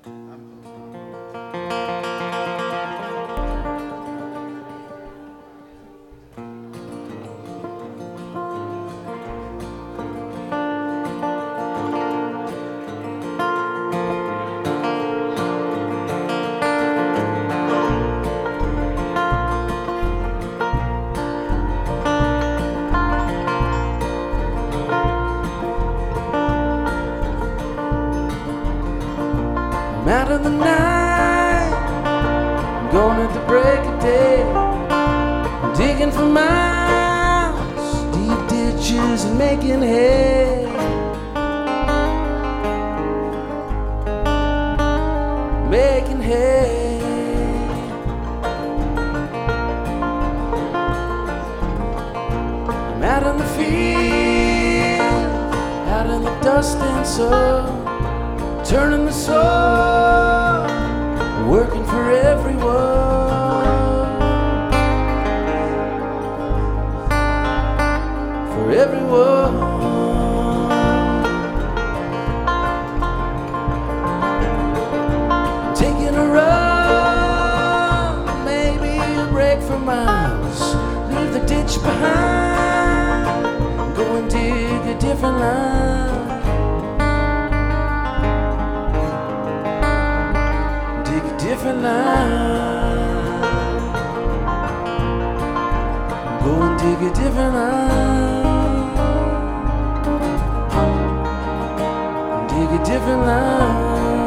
I'm out of the night, I'm going at the break of day. I'm digging for miles, deep ditches and making hay. Making hay. I'm out in the field, out in the dust and sun, turning the soil, working for everyone, for everyone. Taking a run, maybe a break for miles, leave the ditch behind, go and dig a different line. Different line. Go and dig a different line. Dig a different line.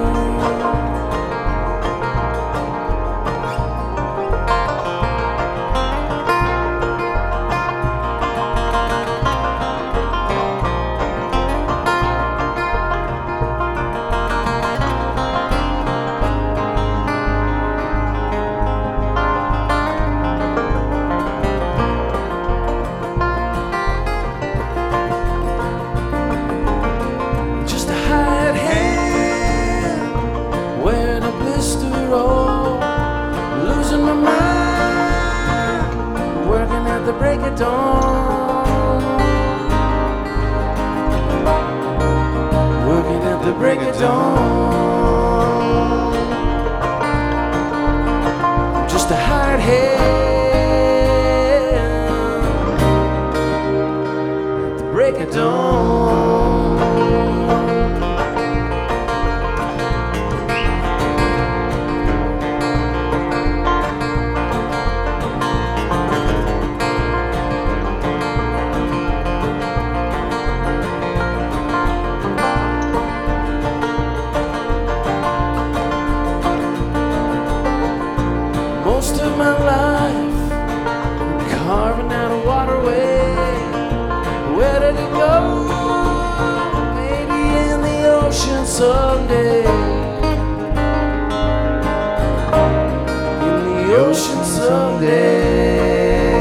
Losing my mind, working at the break of dawn, working at the break of dawn. I'm just a hired hand at the break of dawn. Most of my life, carving out a waterway. Where did it go? Maybe in the ocean someday. In the ocean someday.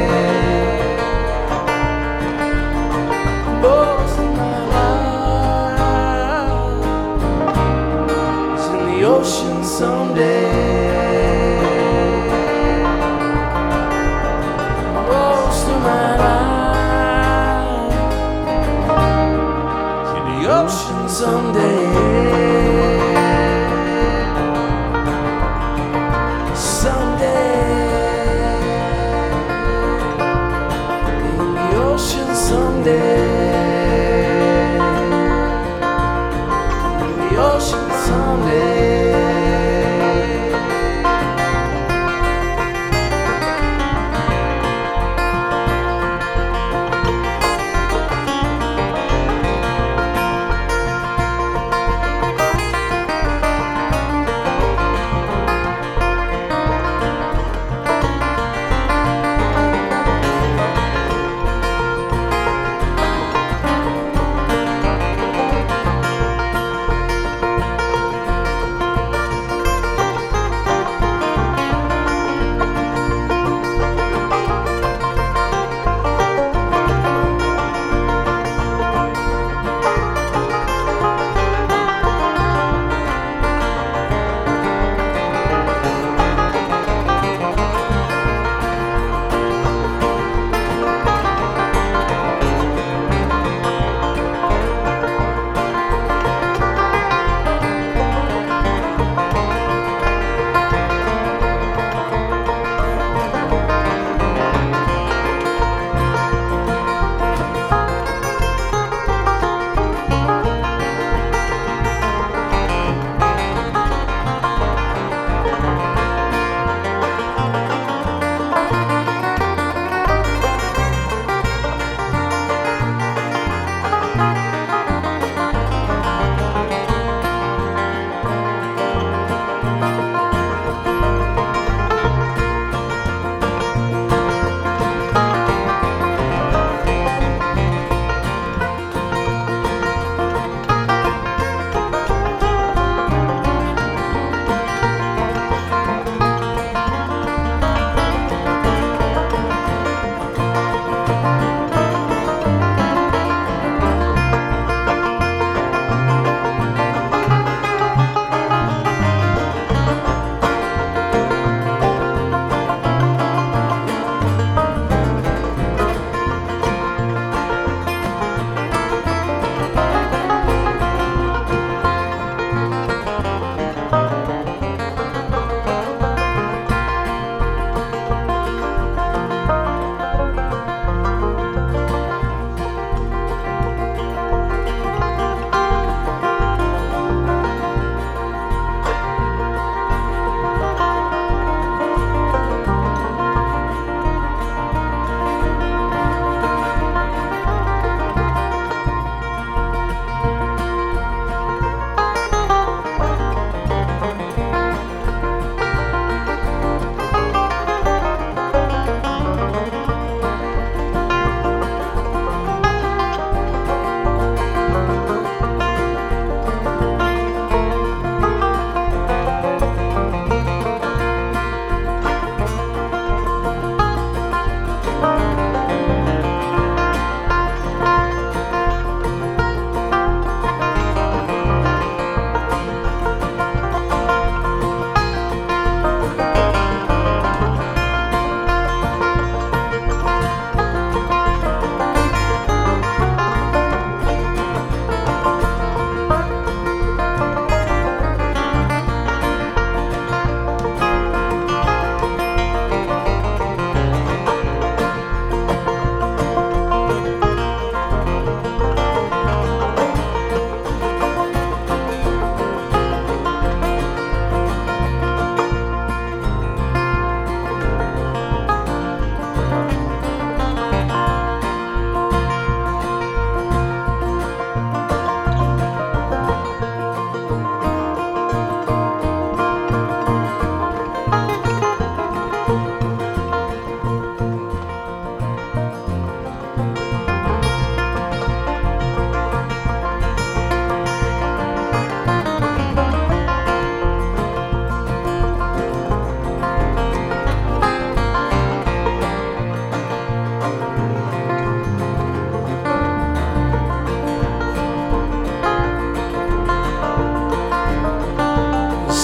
Most of my life is in the ocean someday. Ocean someday, someday, in the ocean someday, in the ocean someday.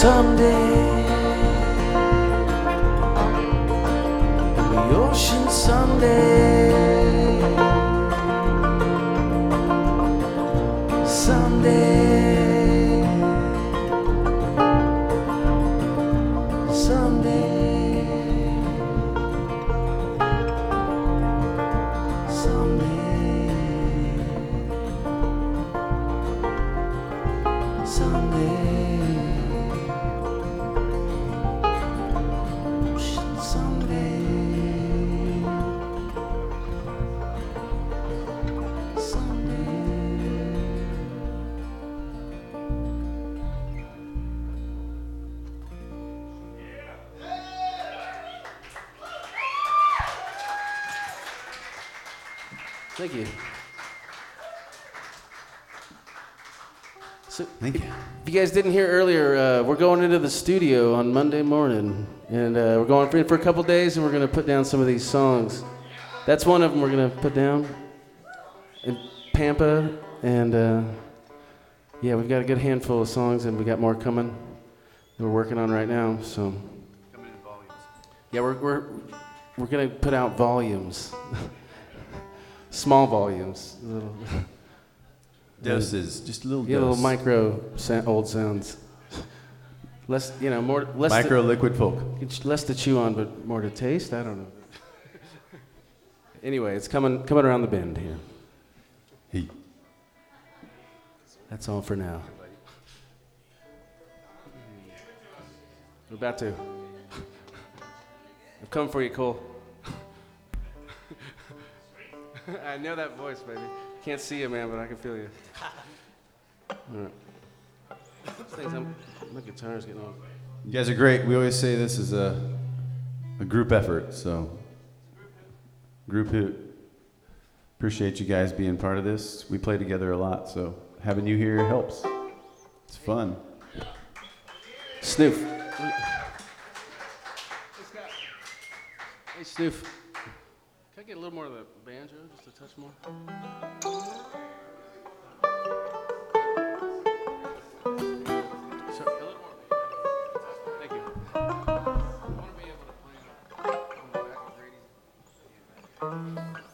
someday. In the ocean someday. Someday. Someday. Someday. Someday. Thank you. So, Thank you. if you guys didn't hear earlier, we're going into the studio on Monday morning, and we're going for a couple days, and we're going to put down some of these songs. That's one of them we're going to put down in Pampa, and yeah, we've got a good handful of songs, and we got more coming that we're working on right now. So, Coming in volumes. yeah, we're going to put out volumes. Small volumes, little Doses, just a little yeah, dose. little micro old sounds. Less, more less. Micro liquid folk. Less to chew on, but more to taste. I don't know. Anyway, it's coming around the bend here. Hey. That's all for now. We're about to. I'm coming for you, Cole. I know that voice, baby. Can't see you, man, but I can feel you. All right. My guitar's getting on. You guys are great. We always say this is a group effort, so group hoot. Appreciate you guys being part of this. We play together a lot, so having you here helps. It's fun. Snoof. Hey, Snoof. Can I get a little more of the banjo, just a touch more? Sorry, a little more. Thank you. I want to be able to play on the back of Grady's.